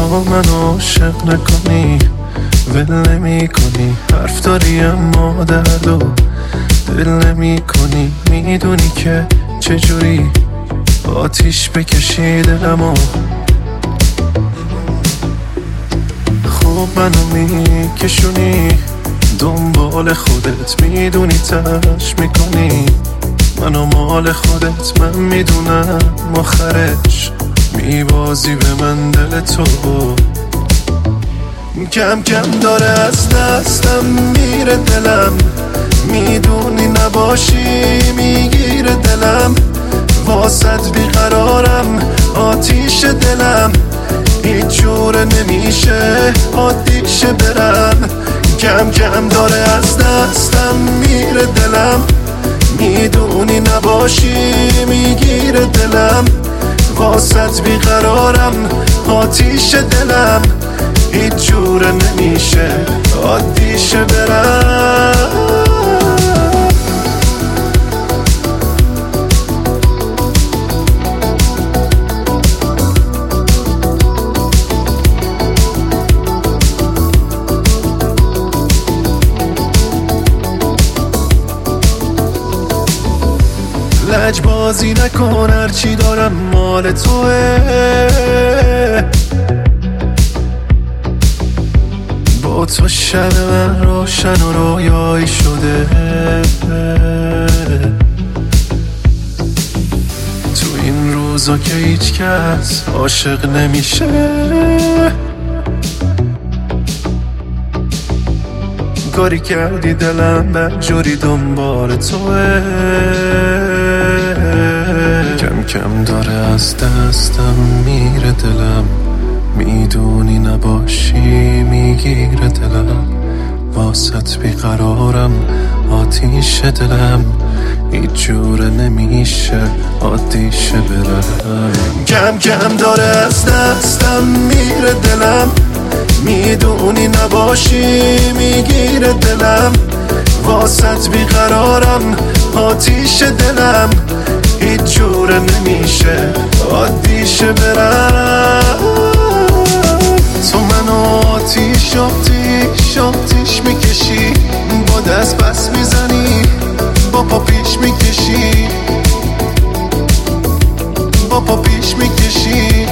تا منو عاشق نکنی ول نمی کنی، حرف داری اما دردو دل نمی کنی. میدونی که چجوری آتیش بکشی دلمو، خوب منو میکشونی دنبال خودت، میدونی تلاش میکنی منو مال خودت. من میدونم آخرش میبازی به من دل تو، کم کم داره از دستم میره دلم، میدونی نباشی میگیره دلم. واسط بیقرارم آتیش دلم، هیچ جوره نمیشه عادیشه برم. کم کم داره از دستم میره دلم، میدونی نباشی میگیره دلم. واسط بیقرارم آتیش دلم، هیچ جوره نمیشه عادیشه برم. لج بازی نکن، هرچی دارم مال توه. با تو شب من روشن و رویایی شده، تو این روزا که هیچ کس عاشق نمیشه. کاری کردی دلم بدجوری دنبال توه، کم کم داره از دستم میره دلم، میدونی نباشی میگیره دلم. واسط بیقرارم آتیش دلم، هیچ جوره نمیشه عادیشه برم. کم کم داره از دستم میره دلم، میدونی نباشی میگیره دلم. واسط بیقرارم آتیش دلم، هیچ جوره نمیشه عادیشه برم. تو منو آتیش میکشی، با دست بس میزنی با پا پیش میکشی، با پا پیش میکشی.